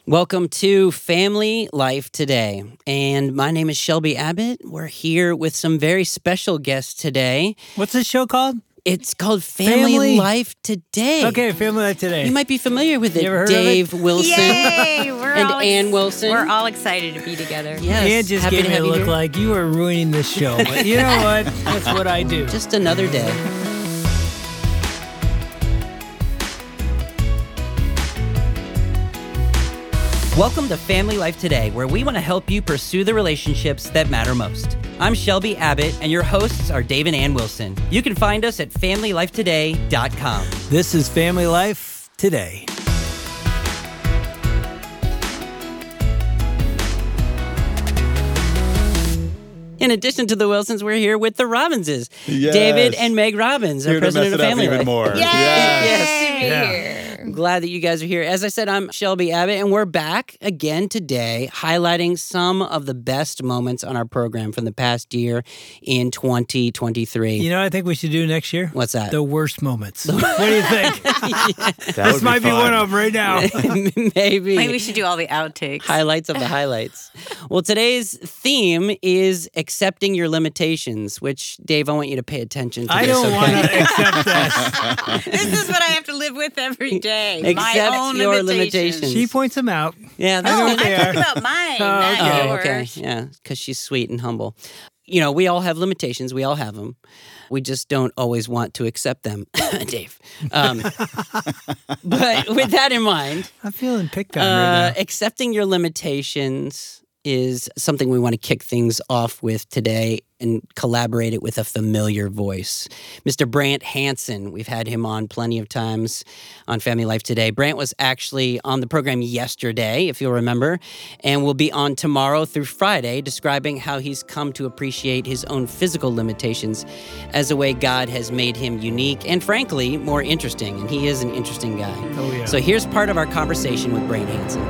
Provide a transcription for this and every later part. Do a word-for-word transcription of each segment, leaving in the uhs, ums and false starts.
Welcome to Family Life Today, and my name is Shelby Abbott. We're here with some very special guests today. What's this show called? It's called Family, Family? Life Today. Okay, Family Life Today. You might be familiar with it. You ever heard Dave of it? Wilson Yay! We're and all Ann Wilson. We're all excited to be together. Yes, Ann just happy gave to me a have you look here. like you are ruining this show. But you know what? That's what I do. Just another day. Welcome to Family Life Today, where we want to help you pursue the relationships that matter most. I'm Shelby Abbott, and your hosts are Dave and Ann Wilson. You can find us at family life today dot com. This is Family Life Today. In addition to the Wilsons, we're here with the Robbinses. Yes. David and Meg Robbins, our Here to president mess of it up Family even Life. more. Yay! Yes. To be Yeah. here. I'm glad that you guys are here. As I said, I'm Shelby Abbott, and we're back again today highlighting some of the best moments on our program from the past year in twenty twenty-three. You know what I think we should do next year? What's that? The worst moments. What do you think? That This would might be fun. one of them right now. Maybe. Maybe we should do all the outtakes. Highlights of the highlights. Well, today's theme is accepting your limitations, which, Dave, I want you to pay attention to I this, don't okay? want to accept that. This is what I have to live with every day. Accept My own your limitations. limitations. She points them out. Yeah, No, that's know I'm what they talking are. about mine, Oh, not okay. Oh, yours. okay. Yeah, because she's sweet and humble. You know, we all have limitations. We all have them. We just don't always want to accept them, Dave. Um, but with that in mind, I'm feeling picked on uh, right now. accepting your limitations is something we want to kick things off with today and collaborate it with a familiar voice. Mister Brant Hansen, we've had him on plenty of times on Family Life Today. Brant was actually on the program yesterday, if you'll remember, and will be on tomorrow through Friday, describing how he's come to appreciate his own physical limitations as a way God has made him unique and, frankly, more interesting. And he is an interesting guy. Oh, yeah. So here's part of our conversation with Brant Hansen.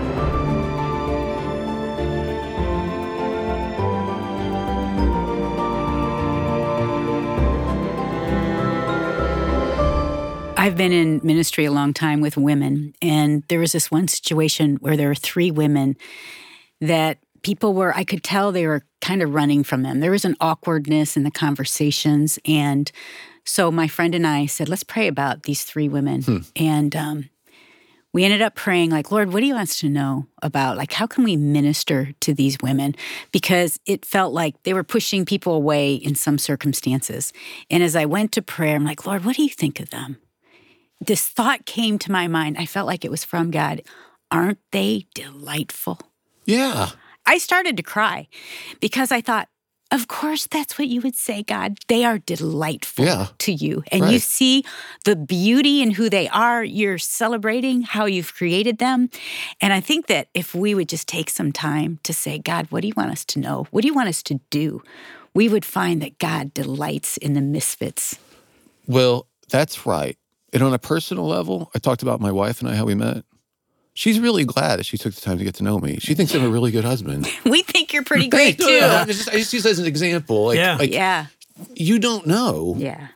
I've been in ministry a long time with women, and there was this one situation where there were three women that people were, I could tell they were kind of running from them. There was an awkwardness in the conversations, and so my friend and I said, let's pray about these three women. Hmm. And um, we ended up praying, like, Lord, what do you want us to know about? Like, how can we minister to these women? Because it felt like they were pushing people away in some circumstances. And as I went to prayer, I'm like, Lord, what do you think of them? This thought came to my mind. I felt like it was from God. Aren't they delightful? Yeah. I started to cry because I thought, of course, that's what you would say, God. They are delightful Yeah. to you. And you Right. see the beauty in who they are. You're celebrating how you've created them. And I think that if we would just take some time to say, God, what do you want us to know? What do you want us to do? We would find that God delights in the misfits. Well, that's right. And on a personal level, I talked about my wife and I, how we met. She's really glad that she took the time to get to know me. She thinks I'm a really good husband. We think you're pretty great, No, too. no, I just, I just use it as an example. Like, Yeah. like Yeah, you don't know. yeah.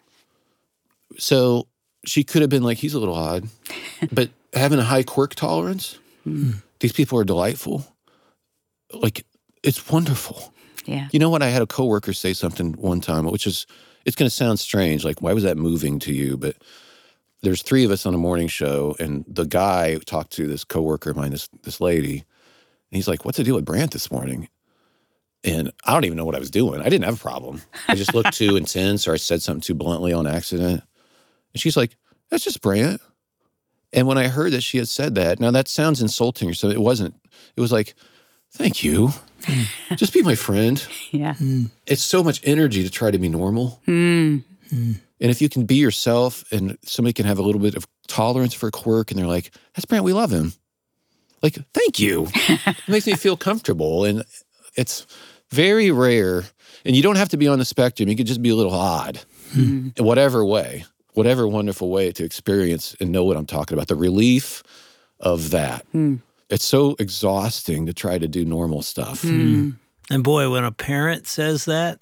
So she could have been like, he's a little odd. But having a high quirk tolerance, these people are delightful. Like, it's wonderful. Yeah. You know what? I had a coworker say something one time, which is, it's going to sound strange. Like, why was that moving to you? But there's three of us on a morning show, and the guy talked to this coworker of mine, this this lady, and he's like, "What's the deal with Brant this morning?" And I don't even know what I was doing. I didn't have a problem. I just looked too intense, or I said something too bluntly on accident. And she's like, "That's just Brant." And when I heard that she had said that, now that sounds insulting or something. It wasn't. It was like, "Thank you. Just be my friend." Yeah. It's so much energy to try to be normal. Mm. And if you can be yourself and somebody can have a little bit of tolerance for a quirk and they're like, that's Brant, we love him. Like, thank you. It makes me feel comfortable. And it's very rare. And you don't have to be on the spectrum. You could just be a little odd in whatever way, whatever wonderful way to experience and know what I'm talking about. The relief of that. Mm. It's so exhausting to try to do normal stuff. Mm. And boy, when a parent says that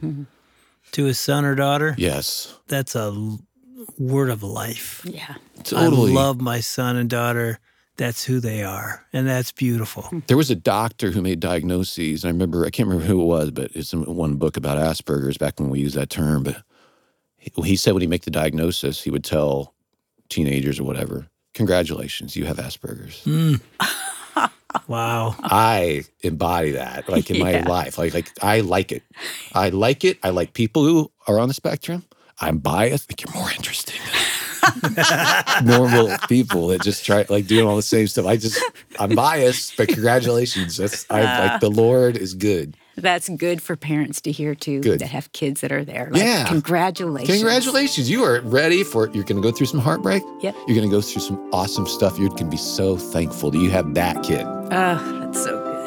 to his son or daughter, Yes. that's a l- word of life. Yeah. Totally. I love my son and daughter. that's who they are. And that's beautiful. There was a doctor who made diagnoses. I remember, I can't remember who it was, but it's in one book about Asperger's back when we used that term. But he, he said when he make the diagnosis, he would tell teenagers or whatever, congratulations, you have Asperger's. Mm. Wow. I embody that, like in Yeah. my life. Like, like I like it. I like it. I like people who are on the spectrum. I'm biased. Like, you're more interesting than normal people that just try, like, doing all the same stuff. I just, I'm biased, but congratulations. That's, I like, the Lord is good. That's good for parents to hear, too, Good. that have kids that are there. Like, Yeah. Congratulations. Congratulations. You are ready for, you're going to go through some heartbreak. Yep. You're going to go through some awesome stuff. You can be so thankful that you have that kid. Oh, that's so good.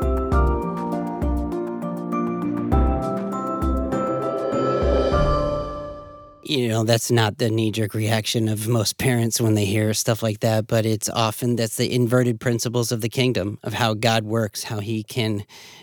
You know, that's not the knee-jerk reaction of most parents when they hear stuff like that, but it's often that's the inverted principles of the kingdom, of how God works, how he can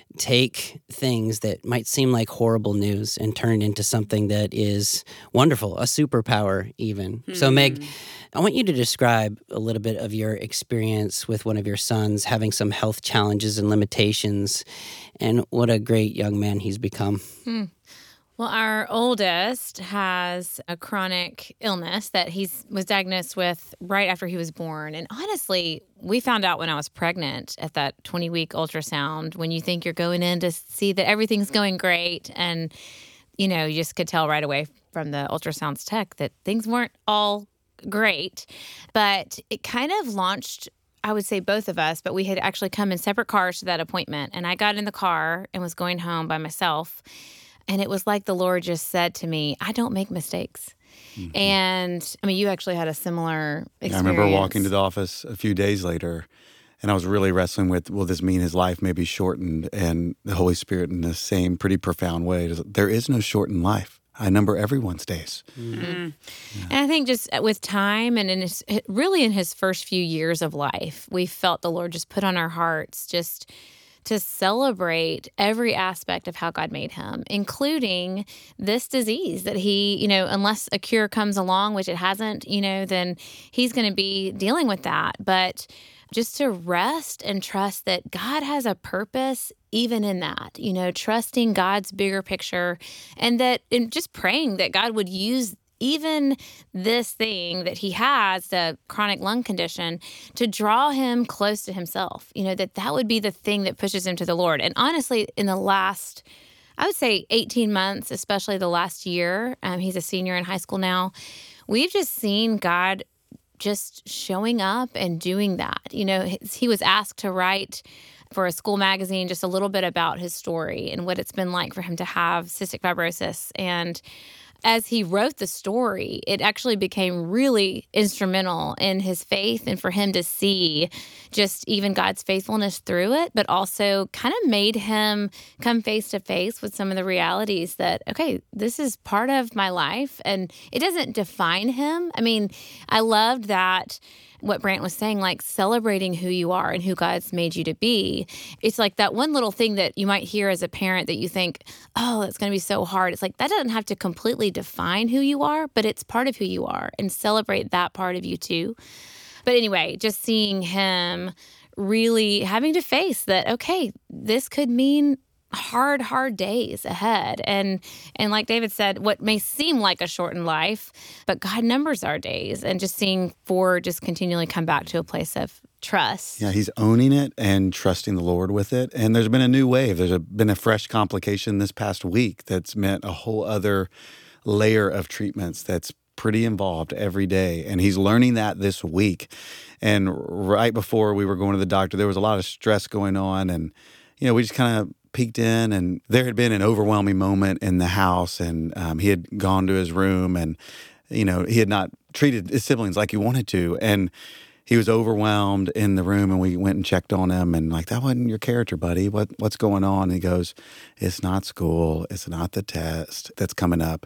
take things that might seem like horrible news and turn it into something that is wonderful, a superpower even. So, Meg, I want you to describe a little bit of your experience with one of your sons having some health challenges and limitations, and what a great young man he's become. Hmm. Well, our oldest has a chronic illness that he was diagnosed with right after he was born. And honestly, we found out when I was pregnant at that twenty-week ultrasound, when you think you're going in to see that everything's going great. And, you know, you just could tell right away from the ultrasounds tech that things weren't all great. But it kind of launched, I would say both of us, but we had actually come in separate cars to that appointment. And I got in the car and was going home by myself. And it was like the Lord just said to me, I don't make mistakes. Mm-hmm. And I mean, you actually had a similar experience. I remember walking to the office a few days later, and I was really wrestling with, will this mean his life may be shortened? And the Holy Spirit, in the same pretty profound way, there is no shortened life. I number everyone's days. Mm-hmm. Yeah. And I think just with time and in his, really in his first few years of life, we felt the Lord just put on our hearts just to celebrate every aspect of how God made him, including this disease that he, you know, unless a cure comes along, which it hasn't, you know, then he's going to be dealing with that. But just to rest and trust that God has a purpose even in that, you know, trusting God's bigger picture, and that, and just praying that God would use even this thing that he has, the chronic lung condition, to draw him close to himself, you know, that that would be the thing that pushes him to the Lord. And honestly, in the last, I would say eighteen months, especially the last year, um, he's a senior in high school now, we've just seen God just showing up and doing that. You know, he was asked to write for a school magazine just a little bit about his story and what it's been like for him to have cystic fibrosis. And as he wrote the story, it actually became really instrumental in his faith and for him to see just even God's faithfulness through it, but also kind of made him come face to face with some of the realities that, okay, this is part of my life and it doesn't define him. I mean, I loved that. What Brant was saying, like celebrating who you are and who God's made you to be. It's like that one little thing that you might hear as a parent that you think, oh, that's going to be so hard. It's like that doesn't have to completely define who you are, but it's part of who you are, and celebrate that part of you too. But anyway, just seeing him really having to face that, okay, this could mean hard, hard days ahead. And and like David said, what may seem like a shortened life, but God numbers our days, and just seeing Ford just continually come back to a place of trust. Yeah, he's owning it and trusting the Lord with it. And there's been a new wave. There's a, been a fresh complication this past week that's meant a whole other layer of treatments that's pretty involved every day. And he's learning that this week. And right before we were going to the doctor, there was a lot of stress going on. And, you know, we just kind of peeked in, and there had been an overwhelming moment in the house, and um, he had gone to his room, and, you know, he had not treated his siblings like he wanted to, and he was overwhelmed in the room, and we went and checked on him, and like, that wasn't your character, buddy. What what's going on? And he goes, it's not school. It's not the test that's coming up.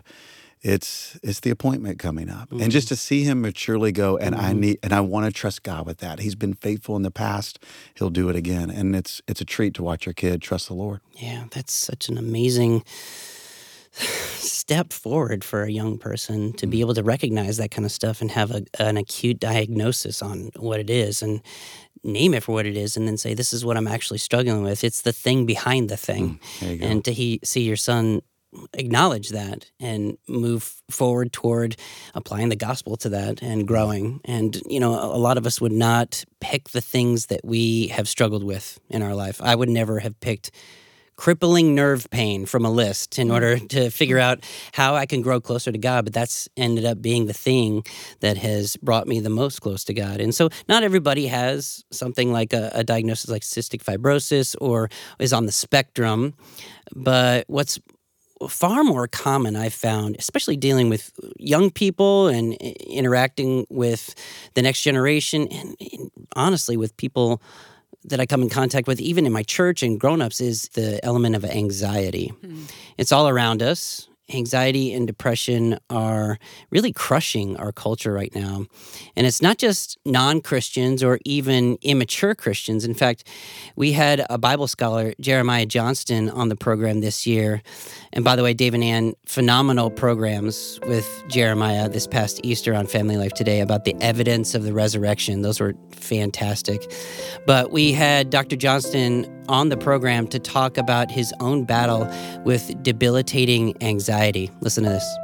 It's it's the appointment coming up. Mm-hmm. And just to see him maturely go, and mm-hmm. I need and I want to trust God with that. He's been faithful in the past. He'll do it again. And it's it's a treat to watch your kid trust the Lord. Yeah, that's such an amazing step forward for a young person to be able to recognize that kind of stuff and have a, an acute diagnosis on what it is and name it for what it is and then say, this is what I'm actually struggling with. It's the thing behind the thing. Mm, and to he, see your son acknowledge that and move forward toward applying the gospel to that and growing. And, you know, a lot of us would not pick the things that we have struggled with in our life. I would never have picked crippling nerve pain from a list in order to figure out how I can grow closer to God, but that's ended up being the thing that has brought me the most close to God. And so not everybody has something like a, a diagnosis like cystic fibrosis or is on the spectrum, but what's far more common, I've found, especially dealing with young people and interacting with the next generation and, and honestly with people that I come in contact with, even in my church and grown-ups, is the element of anxiety. Mm. It's all around us. Anxiety and depression are really crushing our culture right now. And it's not just non-Christians or even immature Christians. In fact, we had a Bible scholar, Jeremiah Johnston, on the program this year. And by the way, Dave and Ann, phenomenal programs with Jeremiah this past Easter on Family Life Today about the evidence of the resurrection. Those were fantastic. But we had Doctor Johnston on the program to talk about his own battle with debilitating anxiety. Listen to this.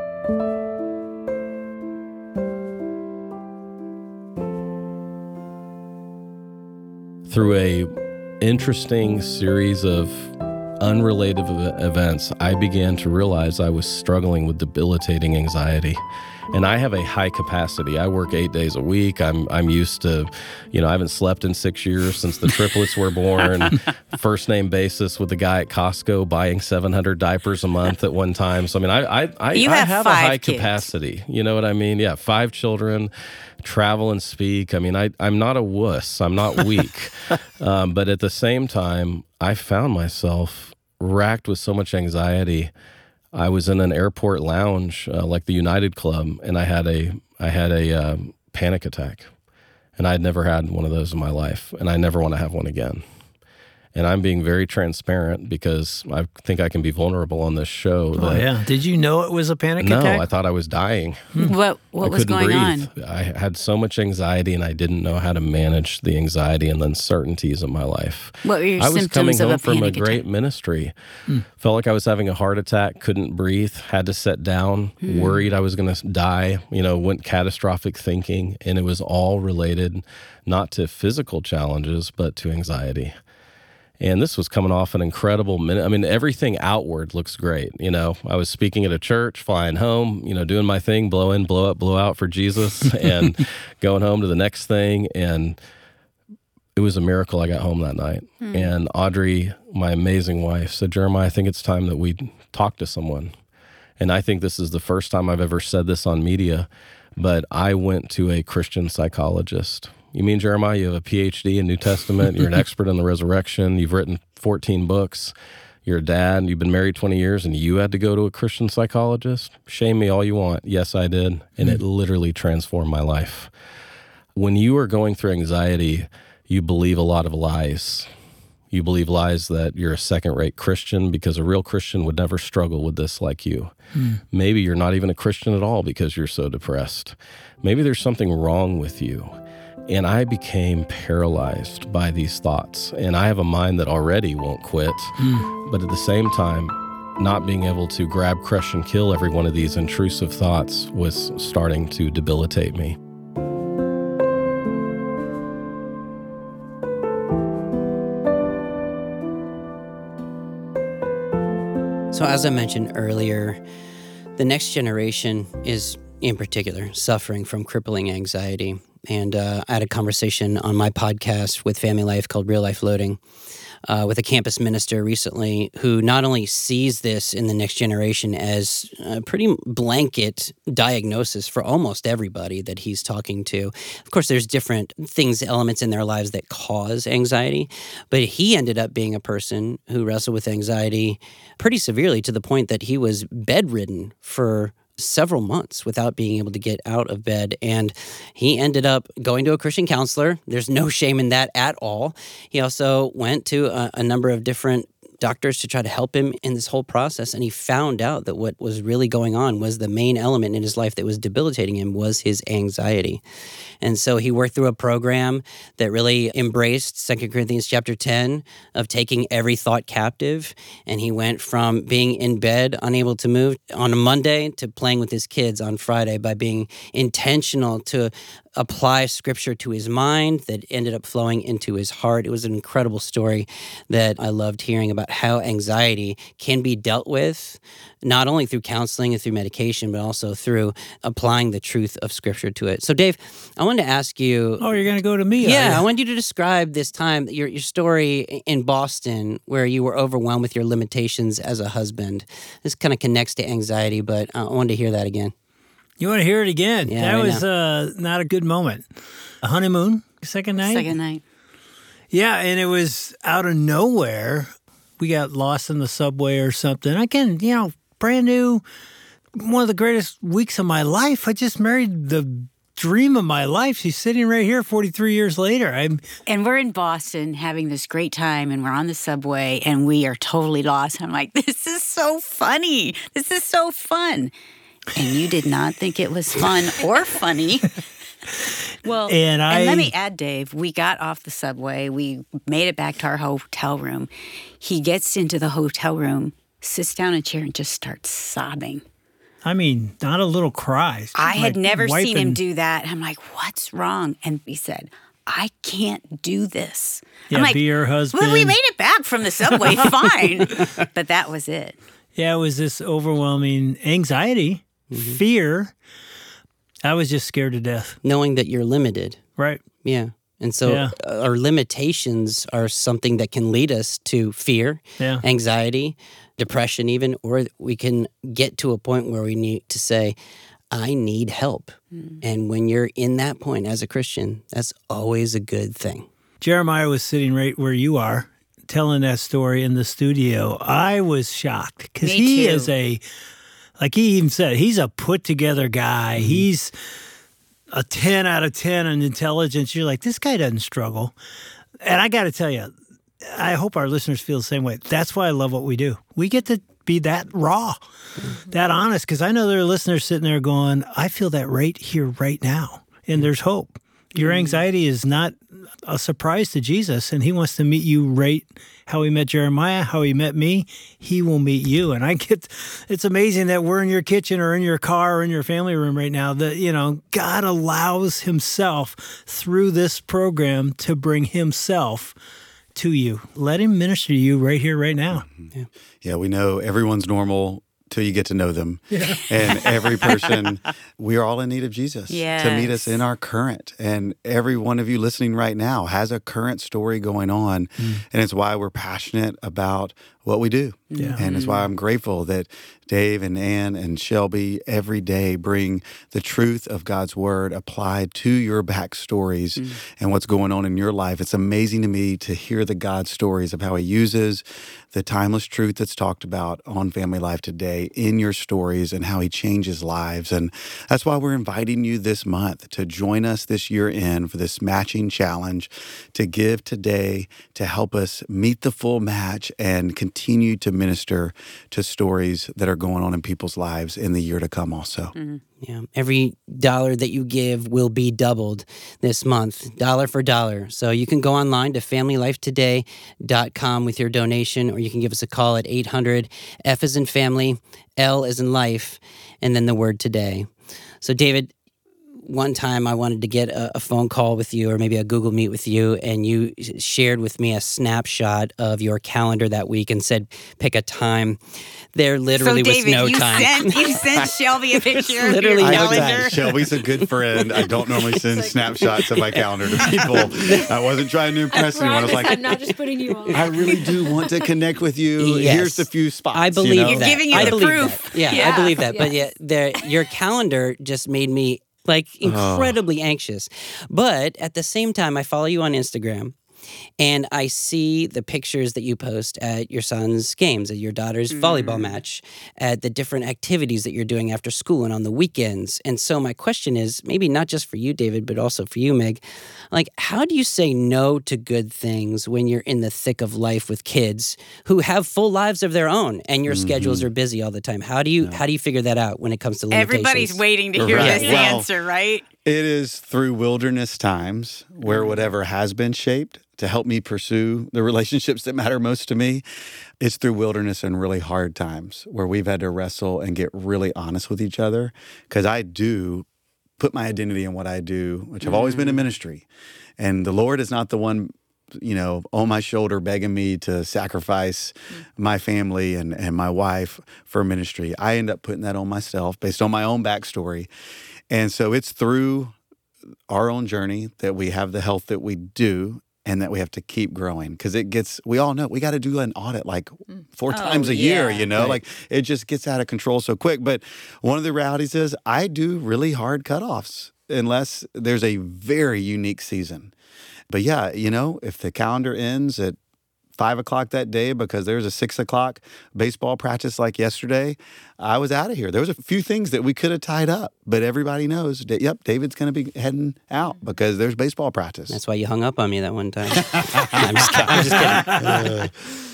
Through a interesting series of unrelated events, I began to realize I was struggling with debilitating anxiety. And I have a high capacity. I work eight days a week. I'm I'm used to, you know, I haven't slept in six years since the triplets were born. First name basis with the guy at Costco buying seven hundred diapers a month at one time. So I mean, I I I, you I have, have five a high kids. capacity. You know what I mean? Yeah, five children, travel and speak. I mean, I I'm not a wuss. I'm not weak. um, but at the same time, I found myself racked with so much anxiety. I was in an airport lounge, uh, like the United Club, and I had a I had a uh, panic attack, and I had never had one of those in my life, and I never want to have one again. And I'm being very transparent because I think I can be vulnerable on this show. Oh, that, yeah. Did you know it was a panic no, attack? I thought I was dying. What what I was couldn't going breathe. on? I had so much anxiety, and I didn't know how to manage the anxiety and the uncertainties of my life. What were your I was symptoms coming of home a from a panic great attack? ministry. Felt like I was having a heart attack, couldn't breathe, had to sit down, Hmm. worried I was going to die, you know, went catastrophic thinking, and it was all related not to physical challenges, but to anxiety. And this was coming off an incredible minute. I mean, everything outward looks great. You know, I was speaking at a church, flying home, you know, doing my thing, blow in, blow up, blow out for Jesus, and going home to the next thing. And it was a miracle I got home that night. Hmm. And Audrey, my amazing wife, said, Jeremiah, I think it's time that we talk to someone. And I think this is the first time I've ever said this on media, but I went to a Christian psychologist. You mean, Jeremiah, you have a P H D in New Testament, you're an expert in the resurrection, you've written fourteen books, you're a dad, you've been married twenty years, and you had to go to a Christian psychologist? Shame me all you want. Yes, I did. And it literally transformed my life. When you are going through anxiety, you believe a lot of lies. You believe lies that you're a second-rate Christian because a real Christian would never struggle with this like you. Mm. Maybe you're not even a Christian at all because you're so depressed. Maybe there's something wrong with you. And I became paralyzed by these thoughts. And I have a mind that already won't quit. Mm. But at the same time, not being able to grab, crush, and kill every one of these intrusive thoughts was starting to debilitate me. So as I mentioned earlier, the next generation is, in particular, suffering from crippling anxiety. And uh, I had a conversation on my podcast with Family Life called Real Life Loading uh, with a campus minister recently who not only sees this in the next generation as a pretty blanket diagnosis for almost everybody that he's talking to. Of course, there's different things, elements in their lives that cause anxiety, but he ended up being a person who wrestled with anxiety pretty severely to the point that he was bedridden for several months without being able to get out of bed. And he ended up going to a Christian counselor. There's no shame in that at all. He also went to a, a number of different doctors to try to help him in this whole process. And he found out that what was really going on was the main element in his life that was debilitating him was his anxiety. And so he worked through a program that really embraced Second Corinthians chapter ten of taking every thought captive. And he went from being in bed, unable to move on a Monday, to playing with his kids on Friday by being intentional to apply scripture to his mind that ended up flowing into his heart. It was an incredible story that I loved hearing about how anxiety can be dealt with, not only through counseling and through medication, but also through applying the truth of scripture to it. So Dave, I wanted to ask you. Oh, you're going to go to me? Yeah, I want you to describe this time, your, your story in Boston where you were overwhelmed with your limitations as a husband. This kind of connects to anxiety, but I wanted to hear that again. You want to hear it again? Yeah, that right was uh, not a good moment. A honeymoon, second night? Second night. Yeah, and it was out of nowhere. We got lost in the subway or something. Again, you know, brand new, one of the greatest weeks of my life. I just married the dream of my life. She's sitting right here forty-three years later. I'm And we're in Boston having this great time, and we're on the subway, and we are totally lost. I'm like, this is so funny. This is so fun. And you did not think it was fun or funny. Well, And I- and let me add, Dave, we got off the subway. We made it back to our hotel room. He gets into the hotel room, sits down in a chair, and just starts sobbing. I mean, not a little cry. I had Like never seen him wiping- do that. I'm like, what's wrong? And he said, I can't do this. Yeah, I'm like, be your husband. well, we made it back from the subway fine. But that was it. Yeah, it was this overwhelming anxiety, Mm-hmm. fear. I was just scared to death. Knowing that you're limited. Right. Yeah. And so Yeah. uh, our limitations are something that can lead us to fear, Yeah. anxiety, depression even, or we can get to a point where we need to say, I need help. Mm. And when you're in that point as a Christian, that's always a good thing. Jeremiah was sitting right where you are, telling that story in the studio. I was shocked because Me he too. is a, like he even said, he's a put together guy. Mm-hmm. He's a ten out of ten in intelligence. You're like, this guy doesn't struggle. And I got to tell you, I hope our listeners feel the same way. That's why I love what we do. We get to be that raw, Mm-hmm. that honest, because I know there are listeners sitting there going, I feel that right here, right now. And there's hope. Your anxiety is not a surprise to Jesus, and he wants to meet you right how he met Jeremiah, how he met me. He will meet you. And I get, it's amazing that we're in your kitchen or in your car or in your family room right now, that, you know, God allows himself through this program to bring himself to you. Let him minister to you right here, right now. Yeah, we know everyone's normal till you get to know them. And every person, we are all in need of Jesus to meet us Yes. in our current. And every one of you listening right now has a current story going on. And it's why we're passionate about what we do. Yeah. And it's why I'm grateful that Dave and Ann and Shelby every day bring the truth of God's word applied to your backstories and what's going on in your life. It's amazing to me to hear the God stories of how he uses the timeless truth that's talked about on Family Life today in your stories and how he changes lives. And that's why we're inviting you this month to join us this year in for this matching challenge to give today to help us meet the full match and continue to minister to stories that are going on in people's lives in the year to come also. Yeah, every dollar that you give will be doubled this month, dollar for dollar. So you can go online to family life today dot com with your donation, or you can give us a call at eight hundred F as in family, L as in life, and then the word today. So David, one time I wanted to get a, a phone call with you or maybe a Google Meet with you, and you shared with me a snapshot of your calendar that week and said, pick a time. There literally so, David, was no you time. Sent, you sent Shelby a picture of literally your no I calendar. did. Shelby's a good friend. I don't normally send snapshots of my calendar to people. I wasn't trying to impress anyone. I was like, I'm not just putting you on. I really do want to connect with you. Yes. Here's the few spots. I believe you know? You're that. giving you I the believe proof. that. Yeah, Yeah. I believe that. But yeah, Yes. the, your calendar just made me like incredibly anxious. But at the same time, I follow you on Instagram. And I see the pictures that you post at your son's games, at your daughter's mm. volleyball match, at the different activities that you're doing after school and on the weekends. And so my question is, maybe not just for you, David, but also for you, Meg, like, how do you say no to good things when you're in the thick of life with kids who have full lives of their own and your mm-hmm. schedules are busy all the time? How do you yeah. how do you figure that out when it comes to limitations? Everybody's waiting to hear right. this well, answer, right? It is through wilderness times where whatever has been shaped to help me pursue the relationships that matter most to me. It's through wilderness and really hard times where we've had to wrestle and get really honest with each other. Because I do put my identity in what I do, which I've always been in ministry. And the Lord is not the one, you know, on my shoulder begging me to sacrifice my family and, and my wife for ministry. I end up putting that on myself based on my own backstory. And so it's through our own journey that we have the health that we do and that we have to keep growing because it gets, we all know, we got to do an audit like four oh, times a yeah. year, you know, right. like it just gets out of control so quick. But one of the realities is I do really hard cutoffs unless there's a very unique season. But yeah, you know, if the calendar ends at five o'clock that day because there's a six o'clock baseball practice like yesterday, I was out of here. There was a few things that we could have tied up, but everybody knows that, yep, David's going to be heading out because there's baseball practice. That's why you hung up on me that one time. I'm just kidding. I'm just kidding. Uh,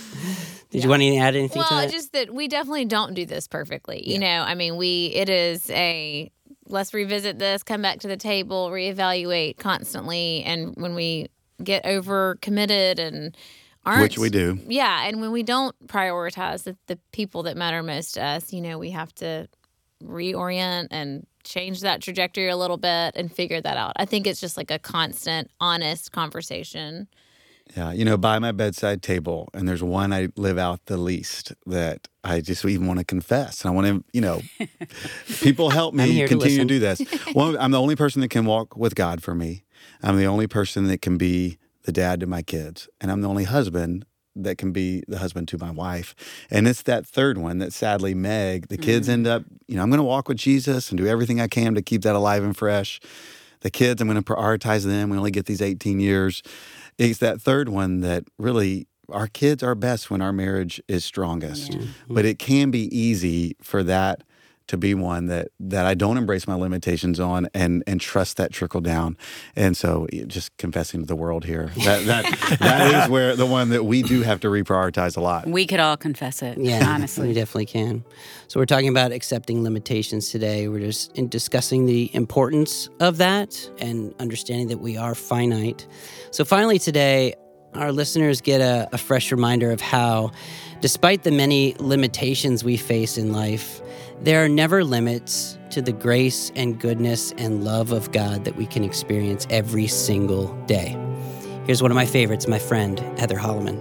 Did yeah. you want to add anything well, to that? Well, just that we definitely don't do this perfectly. Yeah. You know, I mean, we, it is a, let's revisit this, come back to the table, reevaluate constantly. And when we get over committed and aren't, which we do. Yeah. And when we don't prioritize the, the people that matter most to us, you know, we have to reorient and change that trajectory a little bit and figure that out. I think it's just like a constant, honest conversation. Yeah. You know, by my bedside table, and there's one I live out the least that I just even want to confess. And I want to, you know, people help me continue to, to do this. One, I'm the only person that can walk with God for me. I'm the only person that can be the dad to my kids. And I'm the only husband that can be the husband to my wife. And it's that third one that sadly, Meg, the kids mm. end up, you know, I'm going to walk with Jesus and do everything I can to keep that alive and fresh. The kids, I'm going to prioritize them. We only get these eighteen years. It's that third one that really, our kids are best when our marriage is strongest. Yeah. But it can be easy for that to be one that that I don't embrace my limitations on and and trust that trickle down. And so just confessing to the world here, that that that is where the one that we do have to reprioritize a lot. We could all confess it, yeah, honestly. We definitely can. So we're talking about accepting limitations today. We're just in discussing the importance of that and understanding that we are finite. So finally today, our listeners get a, a fresh reminder of how, despite the many limitations we face in life, there are never limits to the grace and goodness and love of God that we can experience every single day. Here's one of my favorites, my friend, Heather Holleman.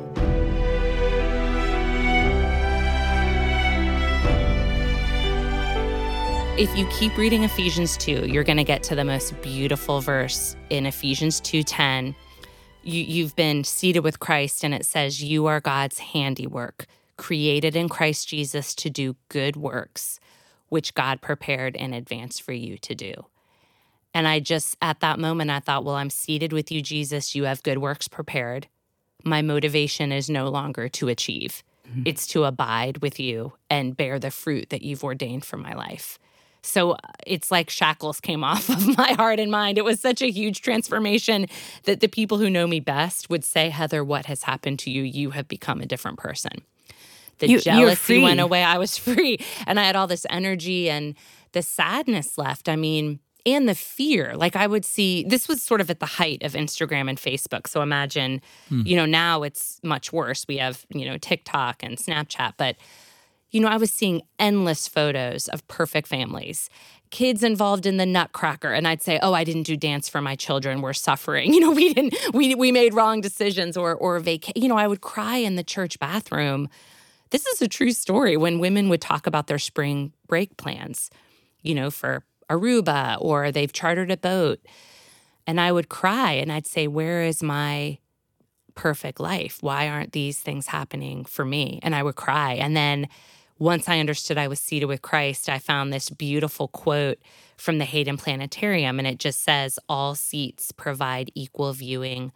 If you keep reading Ephesians two, you're going to get to the most beautiful verse in Ephesians two ten. You, you've been seated with Christ, and it says, you are God's handiwork, created in Christ Jesus to do good works, which God prepared in advance for you to do. And I just, at that moment, I thought, well, I'm seated with you, Jesus. You have good works prepared. My motivation is no longer to achieve. Mm-hmm. It's to abide with you and bear the fruit that you've ordained for my life. So it's like shackles came off of my heart and mind. It was such a huge transformation that the people who know me best would say, Heather, what has happened to you? You have become a different person. The you, jealousy went away. I was free. And I had all this energy and the sadness left. I mean, and the fear. Like I would see, this was sort of at the height of Instagram and Facebook. So imagine, hmm. you know, now it's much worse. We have, you know, TikTok and Snapchat. But, you know, I was seeing endless photos of perfect families, kids involved in the Nutcracker. And I'd say, oh, I didn't do dance for my children. We're suffering. You know, we didn't, we we made wrong decisions or, or vaca- You know, I would cry in the church bathroom. This is a true story when women would talk about their spring break plans, you know, for Aruba, or they've chartered a boat. And I would cry and I'd say, where is my perfect life? Why aren't these things happening for me? And I would cry. And then once I understood I was seated with Christ, I found this beautiful quote from the Hayden Planetarium. And it just says, all seats provide equal viewing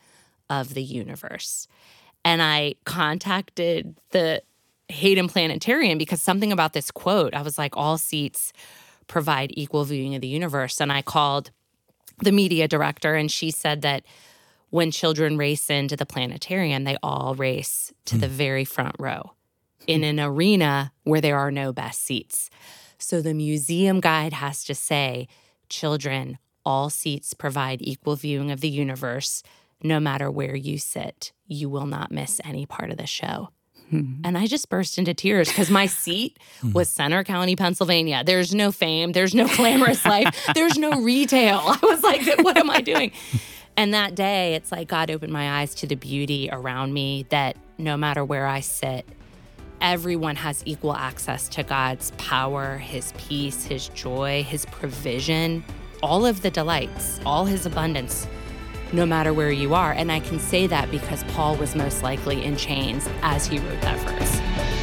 of the universe. And I contacted the Hayden Planetarium because something about this quote, I was like, all seats provide equal viewing of the universe. And I called the media director, and she said that when children race into the planetarium, they all race to mm. the very front row in an arena where there are no best seats. So the museum guide has to say, children, all seats provide equal viewing of the universe. No matter where you sit, you will not miss any part of the show. Hmm. And I just burst into tears because my seat was Center County, Pennsylvania. There's no fame. There's no glamorous life. There's no retail. I was like, what am I doing? And that day, it's like God opened my eyes to the beauty around me, that no matter where I sit, everyone has equal access to God's power, his peace, his joy, his provision, all of the delights, all his abundance, no matter where you are. And I can say that because Paul was most likely in chains as he wrote that verse.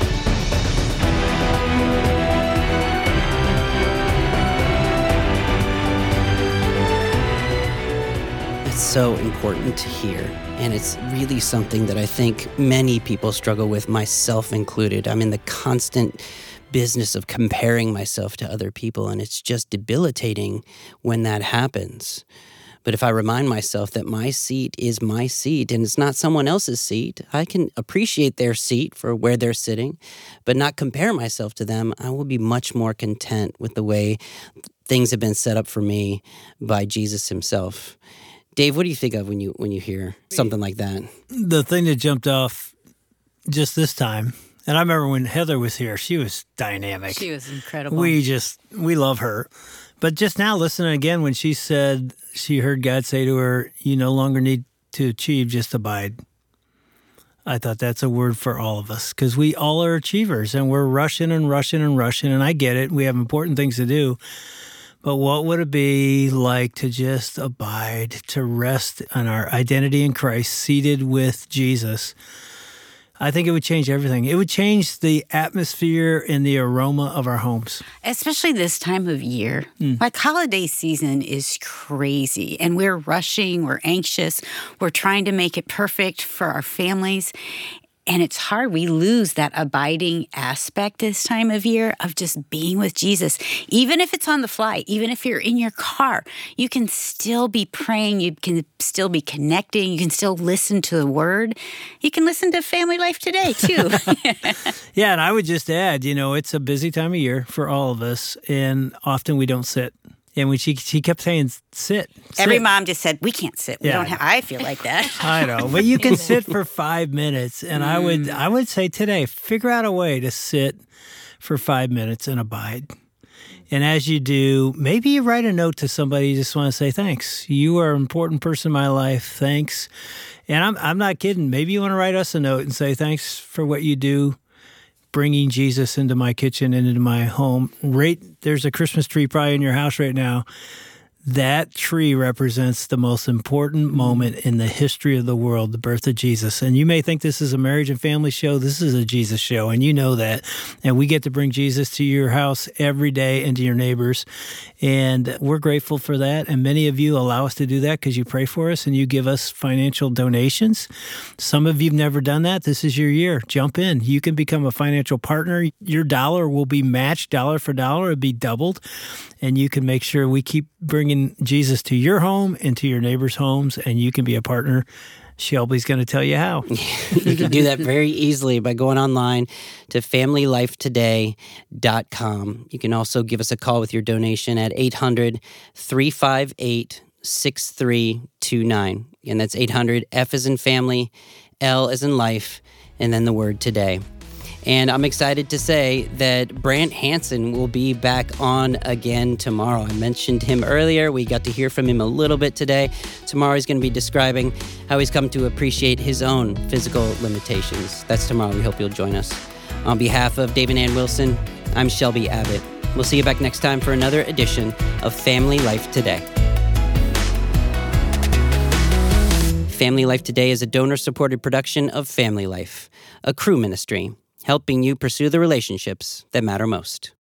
It's so important to hear. And it's really something that I think many people struggle with, myself included. I'm in the constant business of comparing myself to other people, and it's just debilitating when that happens. But if I remind myself that my seat is my seat and it's not someone else's seat, I can appreciate their seat for where they're sitting, but not compare myself to them. I will be much more content with the way things have been set up for me by Jesus himself. Dave, what do you think of when you when you hear something like that? The thing that jumped off just this time, and I remember when Heather was here, she was dynamic. She was incredible. We just, we love her. But just now listening again when she said she heard God say to her, you no longer need to achieve, just abide. I thought that's a word for all of us because we all are achievers and we're rushing and rushing and rushing. And I get it. We have important things to do. But what would it be like to just abide, to rest on our identity in Christ, seated with Jesus? I think it would change everything. It would change the atmosphere and the aroma of our homes. Especially this time of year. Mm. Like holiday season is crazy and we're rushing, we're anxious, we're trying to make it perfect for our families. And it's hard. We lose that abiding aspect this time of year of just being with Jesus. Even if it's on the fly, even if you're in your car, you can still be praying. You can still be connecting. You can still listen to the word. You can listen to Family Life Today, too. Yeah, and I would just add, you know, it's a busy time of year for all of us, and often we don't sit. And when she she kept saying, sit, sit. Every mom just said, we can't sit. We yeah. don't have, I feel like that. I know. But you can sit for five minutes. And mm. I would I would say today, figure out a way to sit for five minutes and abide. And as you do, maybe you write a note to somebody you just want to say, thanks. You are an important person in my life. Thanks. And I'm I'm not kidding. Maybe you want to write us a note and say, thanks for what you do, bringing Jesus into my kitchen and into my home. Right, there's a Christmas tree probably in your house right now. That tree represents the most important moment in the history of the world, the birth of Jesus. And you may think this is a marriage and family show. This is a Jesus show, and you know that. And we get to bring Jesus to your house every day and to your neighbors. And we're grateful for that. And many of you allow us to do that because you pray for us and you give us financial donations. Some of you have never done that. This is your year. Jump in. You can become a financial partner. Your dollar will be matched dollar for dollar. It'll be doubled. And you can make sure we keep bringing Jesus to your home and to your neighbors' homes, and you can be a partner. Shelby's going to tell you how. You can do that very easily by going online to family life today dot com. You can also give us a call with your donation at eight hundred, three five eight, six three two nine. And that's eight hundred, F as in family, L as in life, and then the word today. And I'm excited to say that Brant Hansen will be back on again tomorrow. I mentioned him earlier. We got to hear from him a little bit today. Tomorrow he's going to be describing how he's come to appreciate his own physical limitations. That's tomorrow. We hope you'll join us. On behalf of Dave and Ann Wilson, I'm Shelby Abbott. We'll see you back next time for another edition of Family Life Today. Family Life Today is a donor-supported production of Family Life, a Cru ministry, helping you pursue the relationships that matter most.